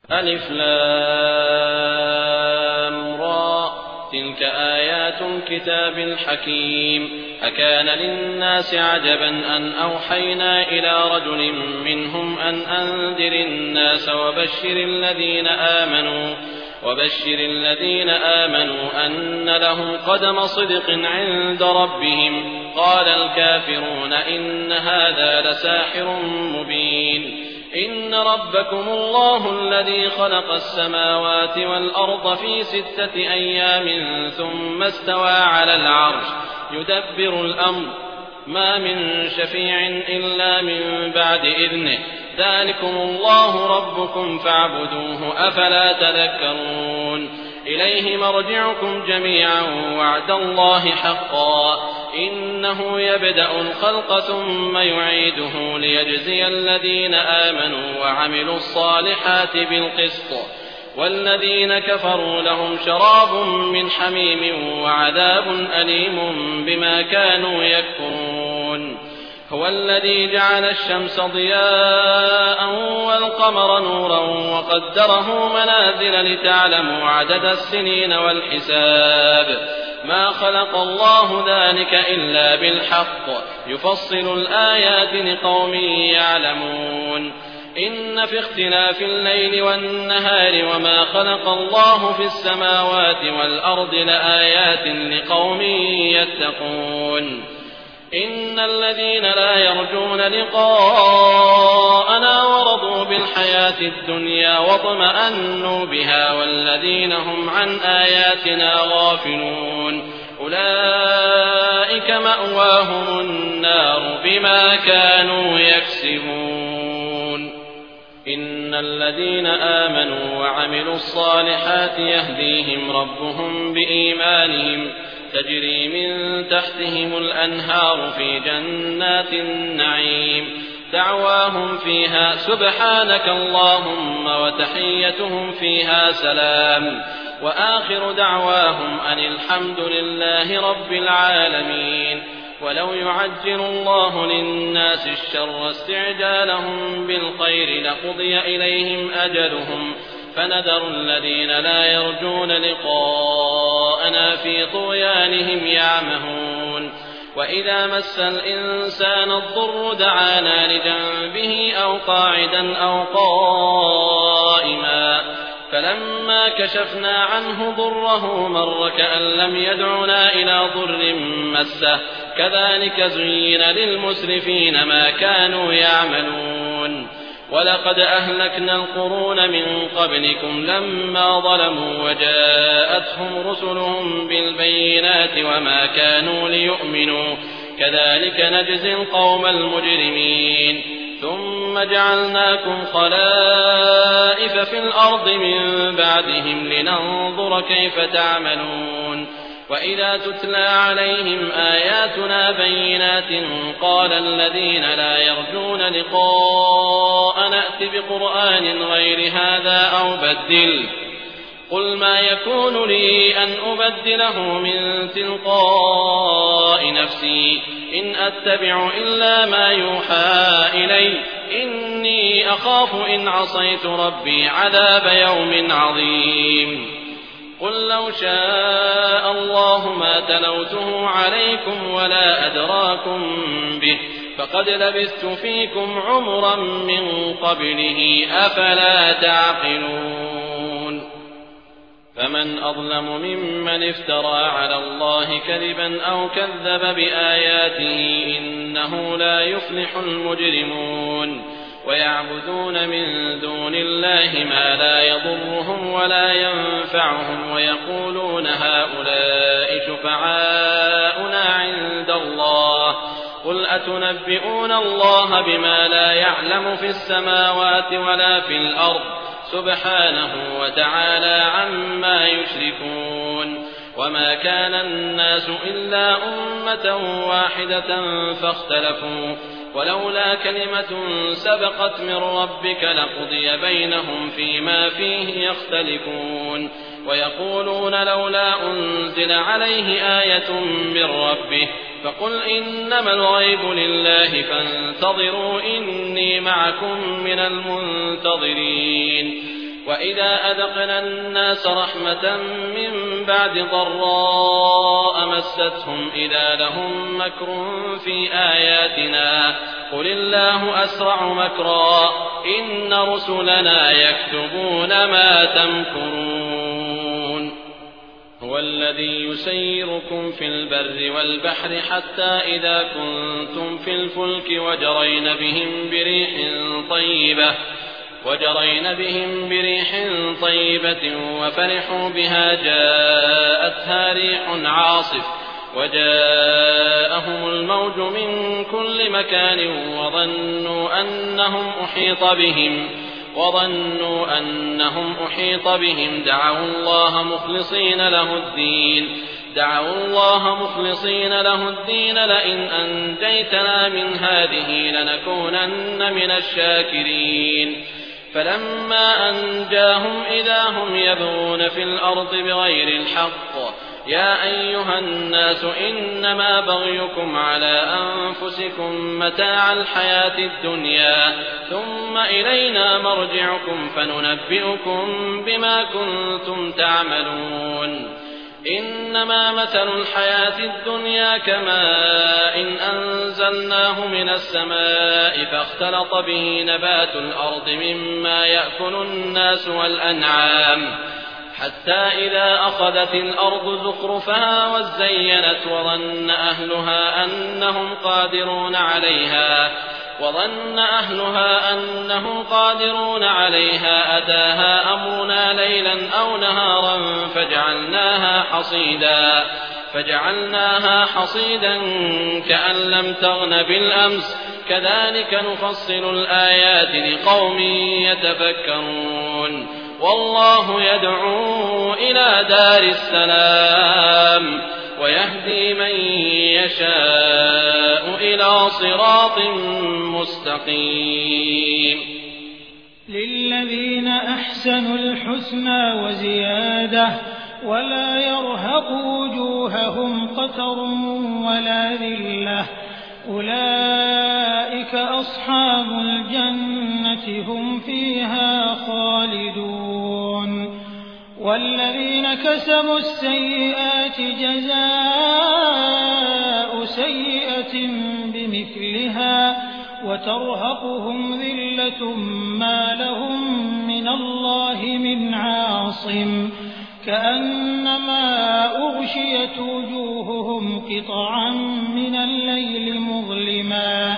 ألف لام را تلك آيات الكتاب الحكيم أكان للناس عجبا أن أوحينا إلى رجل منهم أن أنذر الناس وبشر الذين آمنوا أن لهم قدم صدق عند ربهم قال الكافرون إن هذا لساحر مبين إن ربكم الله الذي خلق السماوات والأرض في 6 أيام ثم استوى على العرش يدبر الأمر ما من شفيع إلا من بعد إذنه ذلكم الله ربكم فاعبدوه أفلا تذكرون إليه مرجعكم جميعا وعد الله حقا إنه يبدأ الخلق ثم يعيده ليجزي الذين آمنوا وعملوا الصالحات بالقسط والذين كفروا لهم شراب من حميم وعذاب أليم بما كانوا يكفرون هو الذي جعل الشمس ضياء والقمر نورا وقدره منازل لتعلموا عدد السنين والحساب ما خلق الله ذلك إلا بالحق يفصل الآيات لقوم يعلمون إن في اختلاف الليل والنهار وما خلق الله في السماوات والأرض لآيات لقوم يتقون إن الذين لا يرجون لقاءنا ورضوا بالحياة الدنيا واطمأنوا بها والذين هم عن آياتنا غافلون أولئك مأواهم النار بما كانوا يكسبون إن الذين آمنوا وعملوا الصالحات يهديهم ربهم بإيمانهم تجري من تحتهم الأنهار في جنات النعيم دعواهم فيها سبحانك اللهم وتحيتهم فيها سلام وآخر دعواهم أن الحمد لله رب العالمين ولو يعجل الله للناس الشر استعجالهم بالخير لقضي إليهم أجلهم فنذر الذين لا يرجون لقاءنا في طغيانهم يعمهون وإذا مس الإنسان الضر دعانا لجنبه أو قاعدا أو قائما فلما كشفنا عنه ضره مر كأن لم يدعنا إلى ضر مسه كذلك زين للمسرفين ما كانوا يعملون ولقد أهلكنا القرون من قبلكم لما ظلموا وجاءتهم رسلهم بالبينات وما كانوا ليؤمنوا كذلك نجزي القوم المجرمين ثم جعلناكم خلائف في الأرض من بعدهم لننظر كيف تعملون وإذا تتلى عليهم آياتنا بينات قال الذين لا يرجون لقاء نأت بقرآن غير هذا أو بدل قل ما يكون لي أن أبدله من تلقاء نفسي إن أتبع إلا ما يوحى إلي إني أخاف إن عصيت ربي عذاب يوم عظيم قل لو شاء الله ما تلوته عليكم ولا أدراكم به فقد لبثت فيكم عمرا من قبله أفلا تعقلون فمن أظلم ممن افترى على الله كذبا أو كذب بآياته إنه لا يفلح المجرمون ويعبدون من دون الله ما لا يضرهم ولا ينفعهم ويقولون هؤلاء شفعاؤنا عند الله قل أتنبئون الله بما لا يعلم في السماوات ولا في الأرض سبحانه وتعالى عما يشركون وما كان الناس إلا أمة واحدة فاختلفوا ولولا كلمة سبقت من ربك لقضي بينهم فيما فيه يختلفون ويقولون لولا أنزل عليه آية من ربه فقل إنما الغيب لله فانتظروا إني معكم من المنتظرين وإذا أذقنا الناس رحمة من بعد ضراء مستهم إذا لهم مكر في آياتنا قل الله أسرع مكرا إن رسلنا يكتبون ما تمكرون هو الذي يسيركم في البر والبحر حتى إذا كنتم في الفلك وجرين بهم بريح طيبة وفرحوا بها جاءتها ريح عاصف وجاءهم الموج من كل مكان وظنوا أنهم أحيط بهم دعوا الله مخلصين له الدين لئن أنجيتنا من هذه لنكونن من الشاكرين فلما أنجاهم إذا هم يبغون في الأرض بغير الحق يا أيها الناس إنما بغيكم على أنفسكم متاع الحياة الدنيا ثم إلينا مرجعكم فننبئكم بما كنتم تعملون إنما مثل الحياة الدنيا كماء إن أنزلناه من السماء فاختلط به نبات الأرض مما يأكل الناس والأنعام حتى إذا أخذت الأرض زخرفها وزينت وظن أهلها أنهم قادرون عليها أتاها أمرنا ليلا أو نهارا فجعلناها حصيدا كأن لم تغن بالأمس كذلك نفصل الآيات لقوم يتفكرون والله يدعو إلى دار السلام ويهدي من يشاء إلى صراط مستقيم للذين أحسنوا الحسنى وزيادة ولا يرهق وجوههم قتر ولا ذلة أولئك أصحاب الجنة هم فيها خالدون والذين كسبوا السيئات جزاء سيئة بمثلها وترهقهم ذلة ما لهم من الله من عاصم كأنما أغشيت وجوههم قطعا من الليل مظلما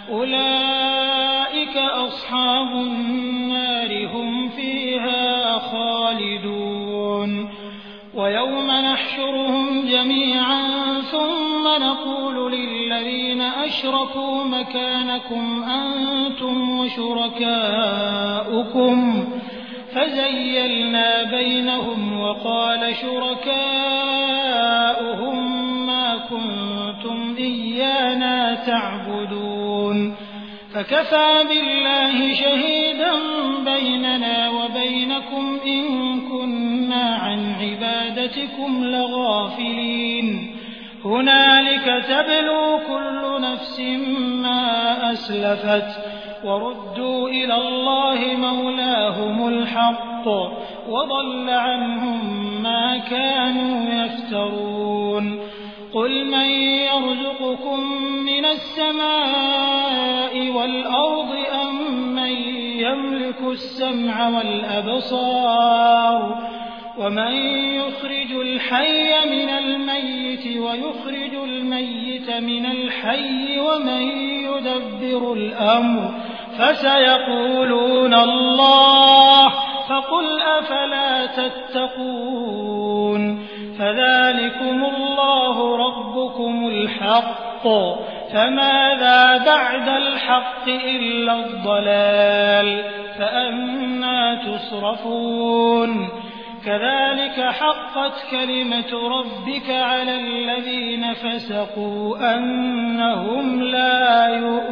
أولئك أصحاب النار هم فيها خالدون ويوم نحشرهم جميعا ثم نقول للذين أشركوا مكانكم أنتم وشركاؤكم فزيلنا بينهم وقال شركاؤهم ما كنتم إيانا تعبدون فكفى بالله شهيدا بيننا وبينكم إن كنا عن عبادتكم لغافلين هنالك تبلو كل نفس ما أسلفت وردوا إلى الله مولاهم الحق وضل عنهم ما كانوا يفترون قل من يرزقكم من السماء والأرض أم من يملك السمع والأبصار ومن يخرج الحي من الميت ويخرج الميت من الحي ومن يدبر الأمر فسيقولون الله فقل أفلا تتقون فذلكم الله ربكم الحق فماذا بعد الحق إلا الضلال فأنى تصرفون كذلك حقت كلمة ربك على الذين فسقوا أنهم لا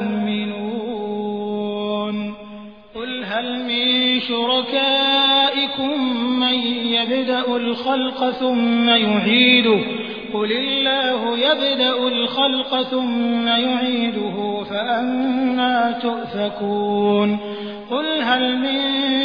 يؤمنون قل هل من شركائكم من يبدأ الخلق ثم يعيده قل الله يبدأ الخلق ثم يعيده فأنى تؤفكون قل هل من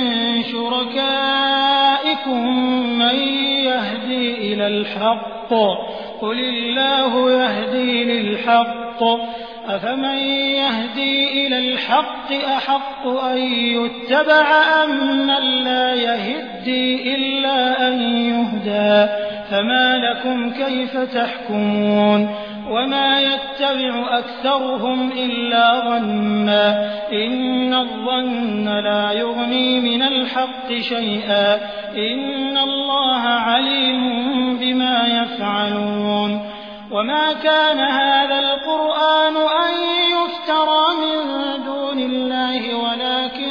شركائكم من يهدي إلى الحق قل الله يهدي للحق أفمن يهدي إلى الحق أحق أن يتبع أم من لا يهدي إلا أن يهدى فما لكم كيف تحكمون وما يتبع أكثرهم إلا ظنا إن الظن لا يغني من الحق شيئا إن الله عليم بما يفعلون وما كان هذا القرآن أن يفترى من دون الله ولكن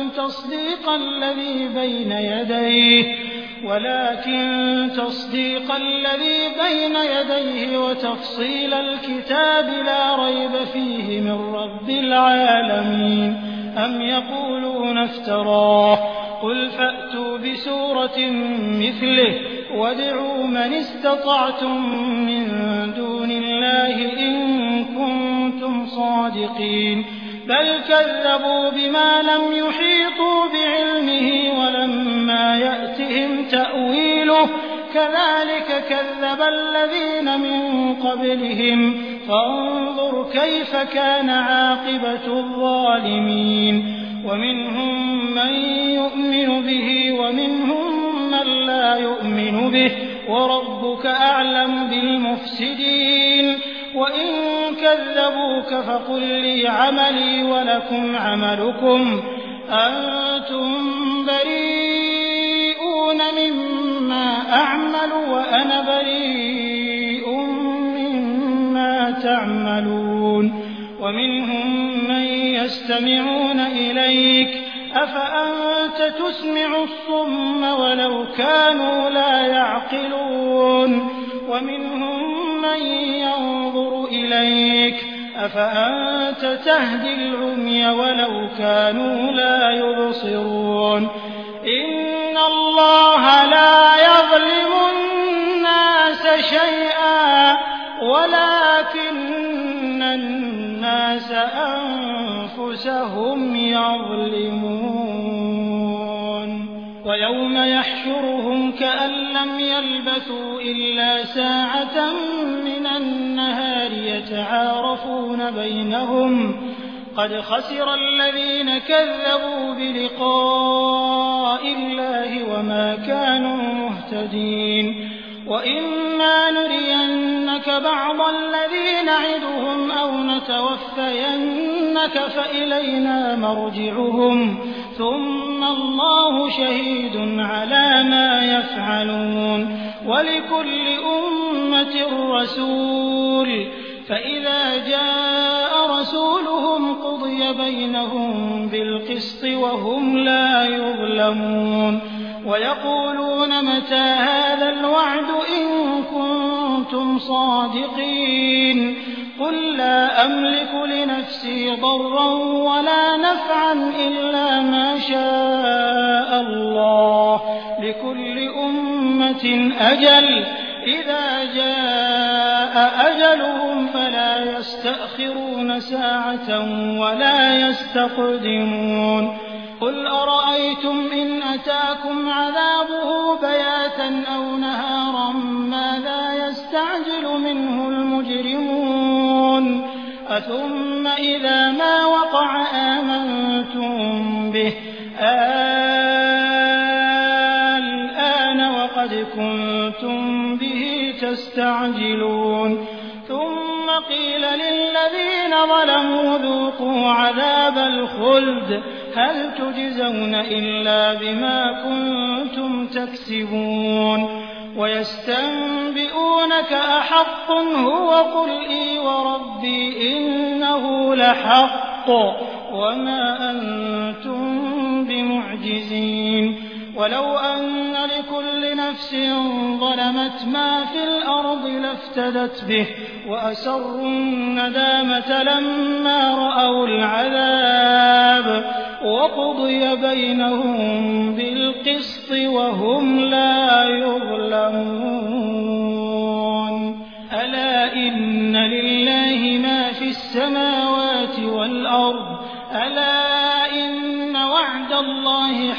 تصديق الذي بين يديه وتفصيل الكتاب لا ريب فيه من رب العالمين أم يقولون افتراه قل فأتوا بسورة مثله وادعوا من استطعتم من دون الله إن كنتم صادقين بل كذبوا بما لم يحيطوا بعلمه ولما يأتهم تأويله كذلك كذب الذين من قبلهم فانظر كيف كان عاقبة الظالمين ومنهم من يؤمن به ومنهم من لا يؤمن به وربك أعلم بالمفسدين وإن كذبوك فقل لي عملي ولكم عملكم أنتم بريئون مما أعمل وأنا بريء مما تعملون ومنهم من يستمعون إليك أفأنت تسمع الصم ولو كانوا لا يعقلون ومنهم من ينظر إليك أفأنت تهدي العمي ولو كانوا لا يبصرون إن الله لا يظلم الناس شيئا ولكن الناس أنفسهم يظلمون ويوم يحشرهم كأن لم يلبثوا إلا ساعة من النهار يتعارفون بينهم قد خسر الذين كذبوا بلقاء الله وما كانوا مهتدين وإما نرينك بعض الذي نعدهم أو نتوفينك فإلينا مرجعهم ثم الله شهيد على ما يفعلون ولكل أمة رسول فإذا جاء رسولهم قضي بينهم بالقسط وهم لا يظلمون ويقولون متى هذا الوعد إن كنتم صادقين قل لا أملك لنفسي ضرا ولا نفعا إلا ما شاء الله لكل أمة أجل إذا جاء أجلهم فلا يستأخرون ساعة ولا يستقدمون قل أرأيتم إن أتاكم عذابه بياتا أو نهارا ماذا يستعجل منه المجرمون أثم إذا ما وقع آمنتم به الآن وقد كنتم به تستعجلون ثم قيل للذين ظلموا ذوقوا عذاب الخلد هل تجزون إلا بما كنتم تكسبون ويستنبئونك أحق هو قل إي وربي إنه لحق وما أنتم بمعجزين ولو أن لكل نفس ظلمت ما في الأرض لافتدت به وأسروا الندامة لما رأوا العذاب وقضي بينهم بالقسط وهم لا يظلمون ألا إن لله ما في السماوات والأرض ألا إن وعد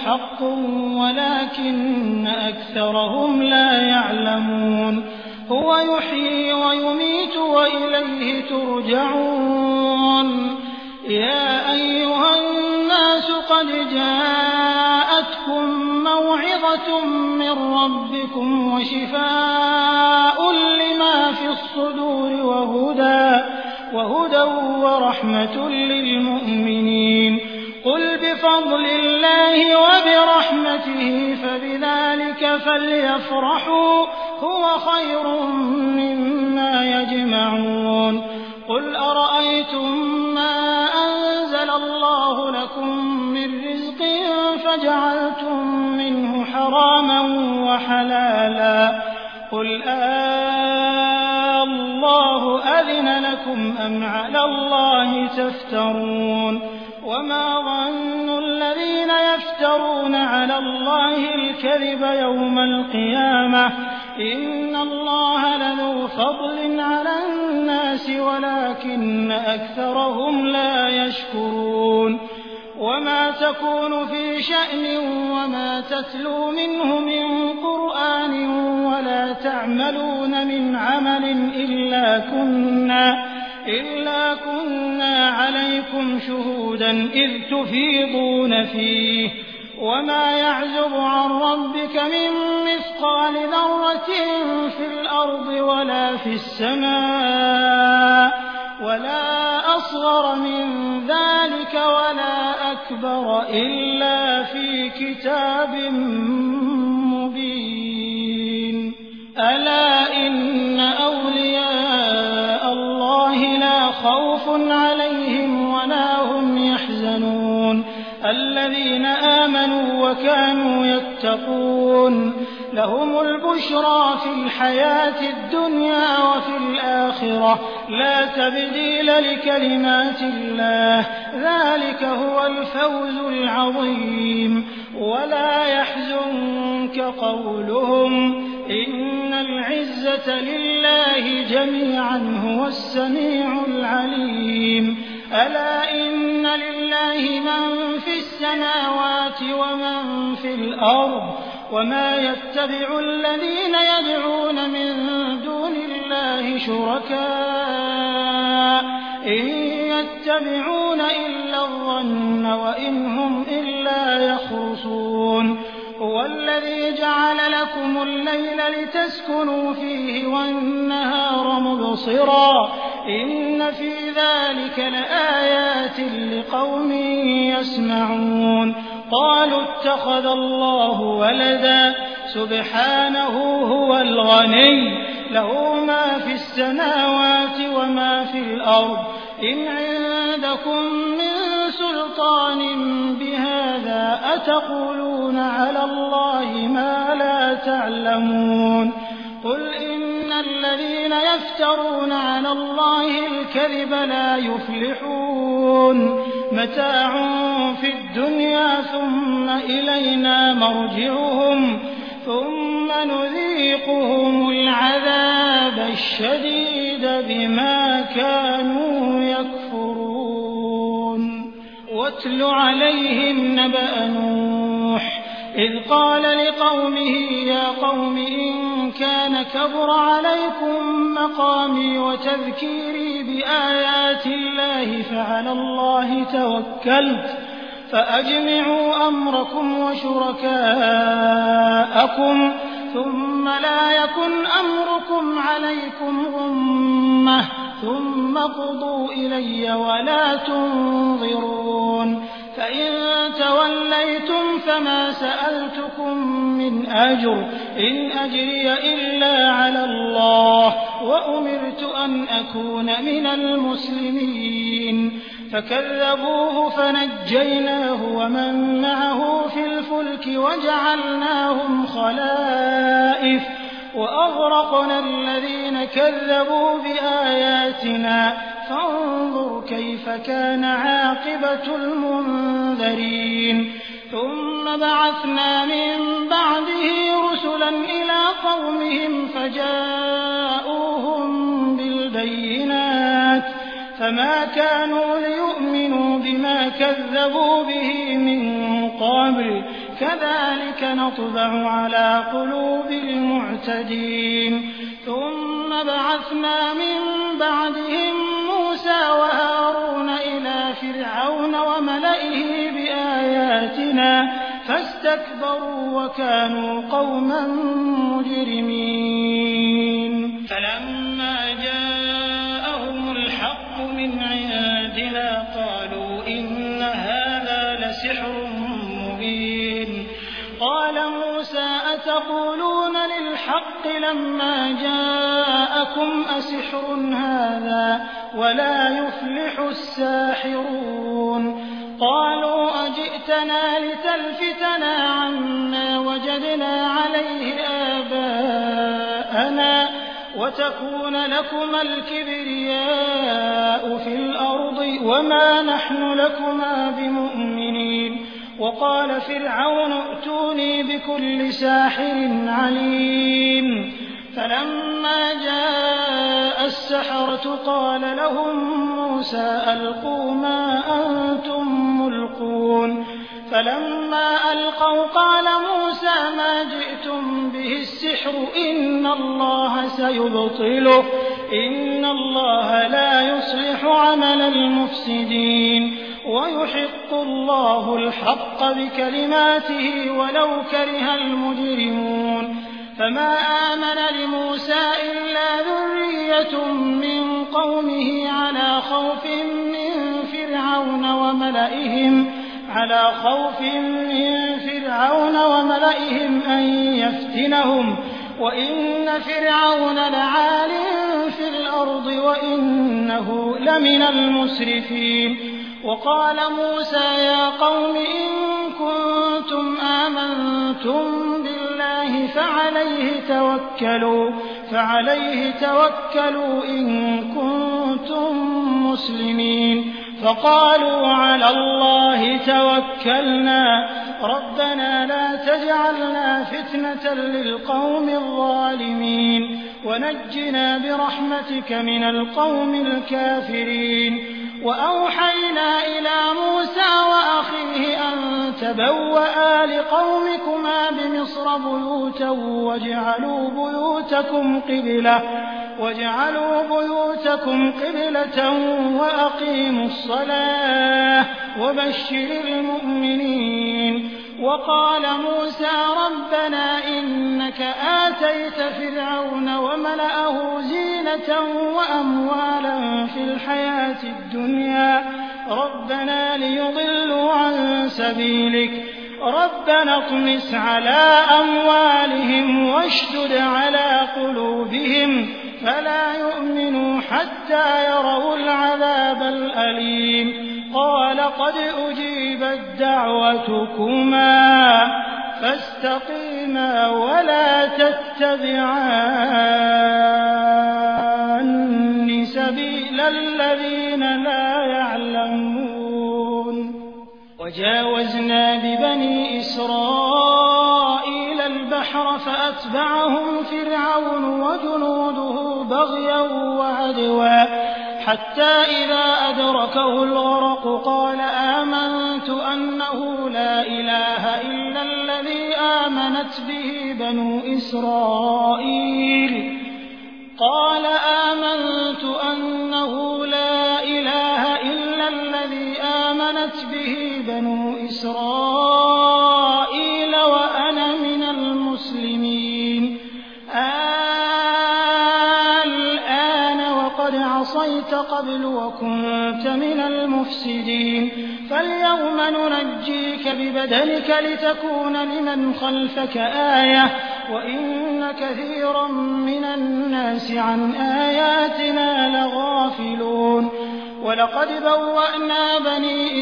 لحق ولكن أكثرهم لا يعلمون هو يحيي ويميت وإليه ترجعون يا أيها الناس قد جاءتكم موعظة من ربكم وشفاء لما في الصدور وهدى ورحمة للمؤمنين قل بفضل الله وبرحمته فبذلك فليفرحوا هو خير مما يجمعون قل أرأيتم ما أنزل الله لكم من رزق فجعلتم منه حراما وحلالا قل الله أذن لكم أم على الله تفترون وما ظن الذين يفترون على الله الكذب يوم القيامة إن الله لذو فضل على الناس ولكن أكثرهم لا يشكرون وما تكون في شأن وما تتلو منه من قرآن ولا تعملون من عمل إلا كنا عليكم شهودا إذ تفيضون فيه وما يعزب عن ربك من مثقال ذرة في الأرض ولا في السماء ولا أصغر من ذلك ولا أكبر إلا في كتاب مبين ألا إن أولياء الله لا خوف عليهم ولا هم يحزنون الذين آمنوا وكانوا يتقون لهم البشرى في الحياة الدنيا وفي الآخرة لا تبديل لكلمات الله ذلك هو الفوز العظيم ولا يحزنك قولهم إن العزة لله جميعا هو السميع العليم ألا إن لله من في السماوات ومن في الأرض وما يتبع الذين يدعون من دون الله شركاء إن يتبعون إلا الظن وإن هم إلا يخرصون هو الذي جعل لكم الليل لتسكنوا فيه والنهار مبصرا إن في ذلك لآيات لقوم يسمعون قالوا اتخذ الله ولدا سبحانه هو الغني له ما في السماوات وما في الأرض إن عندكم من سلطان بهذا أتقولون على الله ما لا تعلمون قل إن الذين يفترون على الله الكذب لا يفلحون متاع في الدنيا ثم إلينا مرجعهم ثم نذيقهم العذاب الشديد بما كانوا يكفرون واتل عليهم نبأ نوح إذ قال لقومه يا قوم إن كان كبر عليكم مقامي وتذكيري بآيات الله فعلى الله توكلت فأجمعوا أمركم وشركاءكم ثم لا يكن أمركم عليكم غمة ثم قضوا إلي ولا تنظرون فإن توليتم فما سألتكم من أجر إن أجري إلا على الله وأمرت أن أكون من المسلمين فكذبوه فنجيناه ومن معه في الفلك وجعلناهم خلائف وأغرقنا الذين كذبوا بآياتنا فانظر كيف كان عاقبة المنذرين ثم بعثنا من بعده رسلا إلى قومهم فجاءوهم بالبينات فما كانوا ليؤمنوا بما كذبوا به من قبل كذلك نطبع على قلوب المعتدين ثم بعثنا من بعدهم موسى وهارون إلى فرعون وملئه بآياتنا فاستكبروا وكانوا قوما مجرمين فلما جاءهم الحق من عندنا قالوا إن هذا لسحر مبين قال موسى أتقولون للحق لما جاءكم أسحر هذا ولا يفلح الساحرون قالوا أجئتنا لتلفتنا عما وجدنا عليه آباءنا وتكون لكما الكبرياء في الأرض وما نحن لكما بمؤمنين وقال فرعون ائتوني بكل ساحر عليم فلما جاء السحرة قال لهم موسى ألقوا ما أنتم ملقون فلما ألقوا قال موسى ما جئتم به السحر إن الله سيبطله إن الله لا يصلح عمل المفسدين ويحق الله الحق بكلماته ولو كره المجرمون فما آمن لموسى إلا ذرية من قومه على خوف من فرعون وملئهم أن يفتنهم وإن فرعون لعال في الأرض وإنه لمن المسرفين وقال موسى يا قوم إن كنتم آمنتم بالله فعليه توكلوا إن كنتم مسلمين فقالوا على الله توكلنا ربنا لا تجعلنا فتنة للقوم الظالمين ونجنا برحمتك من القوم الكافرين وأوحينا إلى موسى وأخيه أن تبوأ لقومكما بمصر بيوتا واجعلوا بيوتكم قبلة وأقيموا الصلاة وبشر المؤمنين وقال موسى ربنا إنك آتيت فرعون وملأه زينة وأموالا في الحياة الدنيا ربنا ليضلوا عن سبيلك ربنا اطمس على أموالهم واشدد على قلوبهم فلا يؤمنوا حتى يروا العذاب الأليم قال قد أجيبت دعوتكما فاستقيما ولا تتبعان سبيل الذين لا يعلمون وجاوزنا ببني إسرائيل البحر فأتبعهم فرعون وجنوده بغيا وعدوا حتى إذا أدركه الغرق قال آمنت أنه لا إله إلا الذي آمنت به بنو إسرائيل وأنا من المسلمين الآن وقد عصيت قبل وكنت من المفسدين فاليوم ننجيك ببدنك لتكون لمن خلفك آية وإن كثيرا من الناس عن آياتنا لغافلون ولقد بوأنا بني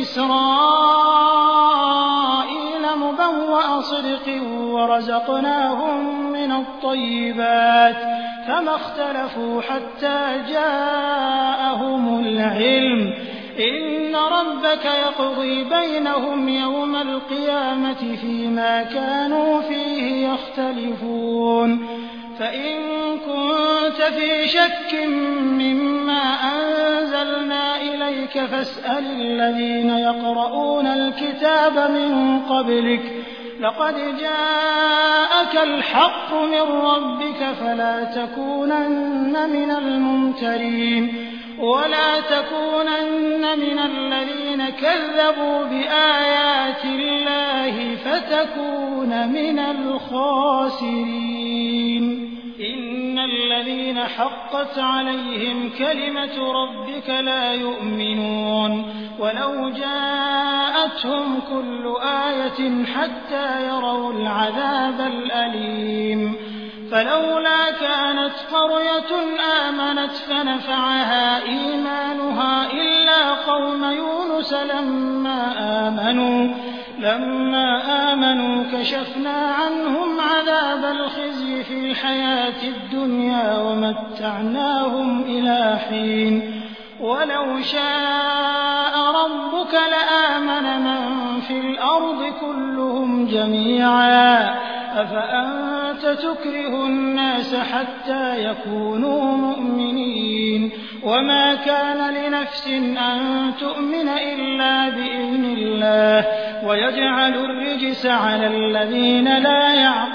إسرائيل مبوأ صدق ورزقناهم من الطيبات فما اختلفوا حتى جاءهم العلم إن ربك يقضي بينهم يوم القيامة فيما كانوا فيه يختلفون فإن كنت في شك مما أنزلنا إليك فاسأل الذين يقرؤون الكتاب من قبلك لقد جاءك الحق من ربك فلا تكونن من الممترين ولا تكونن من الذين كذبوا بآيات الله فتكون من الخاسرين إن الذين حقت عليهم كلمة ربك لا يؤمنون ولو جاءتهم كل آية حتى يروا العذاب الأليم فلولا كانت قرية آمنت فنفعها إيمانها إلا قوم يونس لما آمنوا كشفنا عنهم عذاب الخزي في الحياة الدنيا ومتعناهم إلى حين ولو شاء ربك لآمن من في الأرض كلهم جميعا أفأنت تكره الناس حتى يكونوا مؤمنين وما كان لنفس أن تؤمن إلا بإذن الله ويجعل الرجس على الذين لا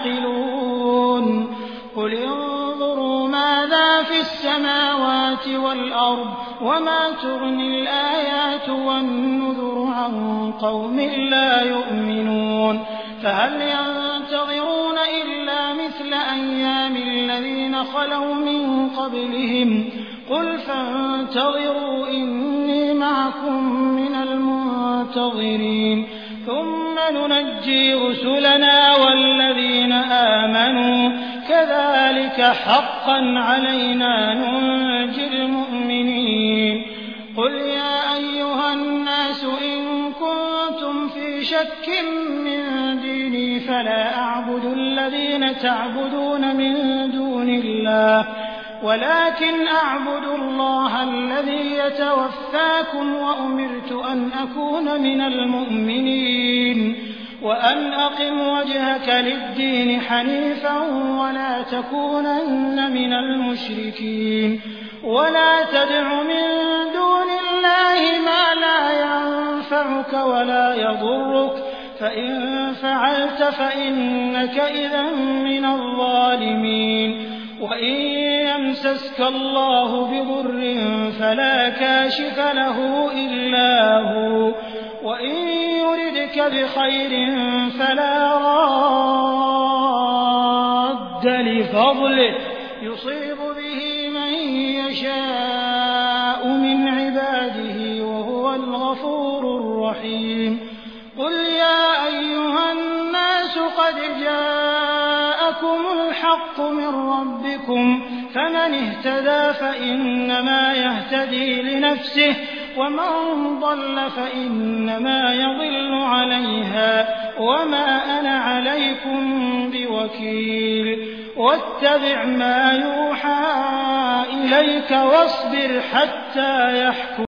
يعقلون قل انظروا ماذا في السماوات والأرض وما تغني الآيات والنذر عن قوم لا يؤمنون فهل ينتظرون إلا مثل أيام الذين خلوا من قبلهم قل فانتظروا إني معكم من المنتظرين ثم ننجي رسلنا والذين آمنوا كذلك حقا علينا ننجي المؤمنين قل يا أيها الناس إن كنتم في شك من ديني فلا أعبد الذين تعبدون من دون الله ولكن أعبد الله الذي يتوفاكم وأمرت أن أكون من المؤمنين وأن أقم وجهك للدين حنيفا ولا تكونن من المشركين ولا تدع من دون الله ما لا ينفعك ولا يضرك فإن فعلت فإنك إذا من الظالمين وإن يمسسك الله بضر فلا كاشف له إلا هو وإن يردك بخير فلا راد لفضله يصيب به من يشاء من عباده وهو الغفور الرحيم قل يا أيها الناس قد جاءكم الحق من ربكم فمن اهتدى فإنما يهتدي لنفسه ومن ضل فإنما يضل عليها وما أنا عليكم بوكيل واتبع ما يوحى إليك واصبر حتى يحكم